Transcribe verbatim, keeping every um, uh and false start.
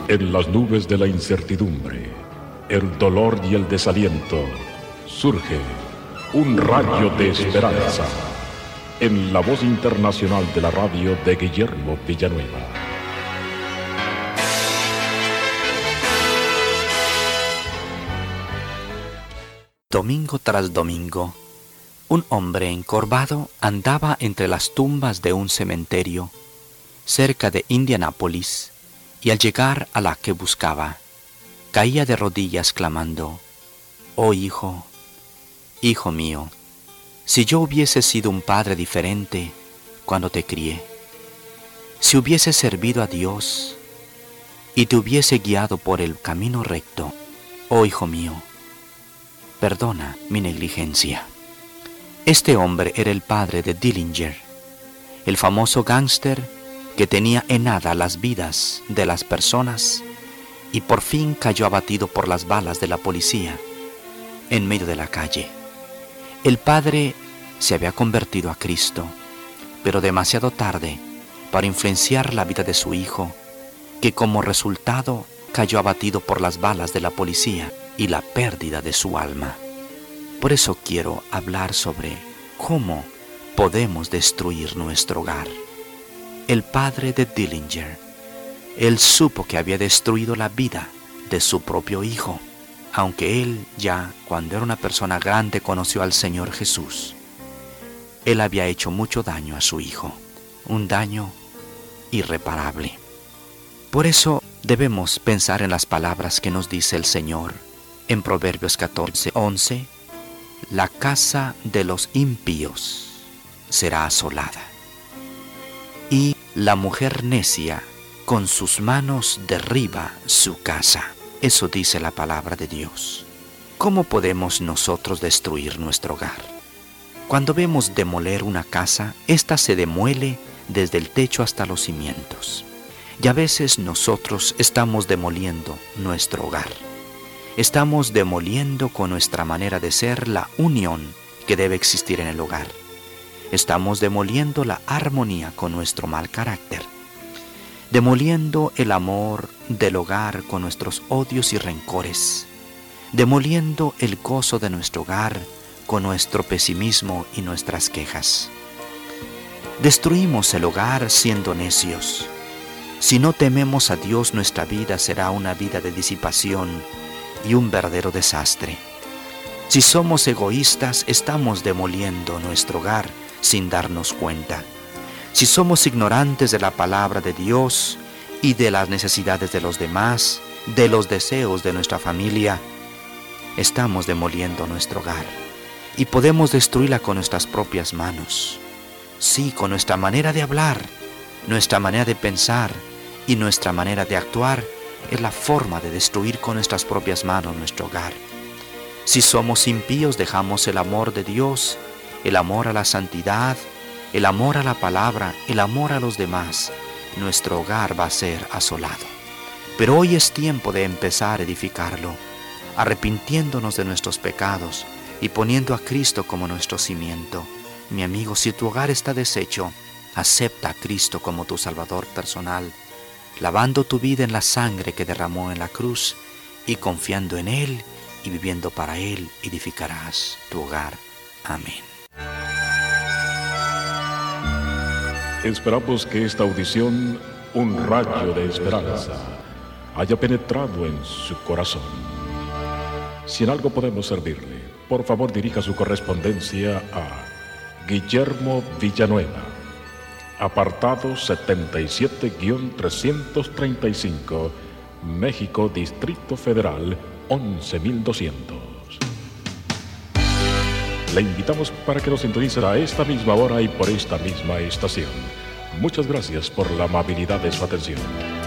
En las nubes de la incertidumbre, el dolor y el desaliento, surge un rayo de esperanza en la voz internacional de la radio de Guillermo Villanueva. Domingo tras domingo, un hombre encorvado andaba entre las tumbas de un cementerio cerca de Indianápolis, y al llegar a la que buscaba, caía de rodillas clamando: «Oh hijo, hijo mío, si yo hubiese sido un padre diferente cuando te crié, si hubiese servido a Dios y te hubiese guiado por el camino recto, oh hijo mío, perdona mi negligencia». Este hombre era el padre de Dillinger, el famoso gángster que tenía en nada las vidas de las personas y por fin cayó abatido por las balas de la policía en medio de la calle. El padre se había convertido a Cristo, pero demasiado tarde para influenciar la vida de su hijo, que como resultado cayó abatido por las balas de la policía y la pérdida de su alma. Por eso quiero hablar sobre cómo podemos destruir nuestro hogar. El padre de Dillinger, él supo que había destruido la vida de su propio hijo, aunque él ya, cuando era una persona grande, conoció al Señor Jesús. Él había hecho mucho daño a su hijo, un daño irreparable. Por eso debemos pensar en las palabras que nos dice el Señor en Proverbios catorce, once: la casa de los impíos será asolada, y la mujer necia con sus manos derriba su casa. Eso dice la palabra de Dios. ¿Cómo podemos nosotros destruir nuestro hogar? Cuando vemos demoler una casa, ésta se demuele desde el techo hasta los cimientos. Y a veces nosotros estamos demoliendo nuestro hogar. Estamos demoliendo con nuestra manera de ser la unión que debe existir en el hogar. Estamos demoliendo la armonía con nuestro mal carácter, demoliendo el amor del hogar con nuestros odios y rencores, demoliendo el gozo de nuestro hogar con nuestro pesimismo y nuestras quejas. Destruimos el hogar siendo necios. Si no tememos a Dios, nuestra vida será una vida de disipación y un verdadero desastre. Si somos egoístas, estamos demoliendo nuestro hogar sin darnos cuenta. Si somos ignorantes de la palabra de Dios y de las necesidades de los demás, de los deseos de nuestra familia, estamos demoliendo nuestro hogar. Y podemos destruirla con nuestras propias manos. Sí, con nuestra manera de hablar, nuestra manera de pensar y nuestra manera de actuar es la forma de destruir con nuestras propias manos nuestro hogar. Si somos impíos, dejamos el amor de Dios, el amor a la santidad, el amor a la palabra, el amor a los demás. Nuestro hogar va a ser asolado. Pero hoy es tiempo de empezar a edificarlo, arrepintiéndonos de nuestros pecados y poniendo a Cristo como nuestro cimiento. Mi amigo, si tu hogar está deshecho, acepta a Cristo como tu Salvador personal, lavando tu vida en la sangre que derramó en la cruz y confiando en Él y viviendo para Él, edificarás tu hogar. Amén. Esperamos que esta audición, un rayo de esperanza, haya penetrado en su corazón. Si en algo podemos servirle, por favor dirija su correspondencia a Guillermo Villanueva, apartado setenta y siete trescientos treinta y cinco, México, Distrito Federal, once mil doscientos. Le invitamos para que nos sintonice a esta misma hora y por esta misma estación. Muchas gracias por la amabilidad de su atención.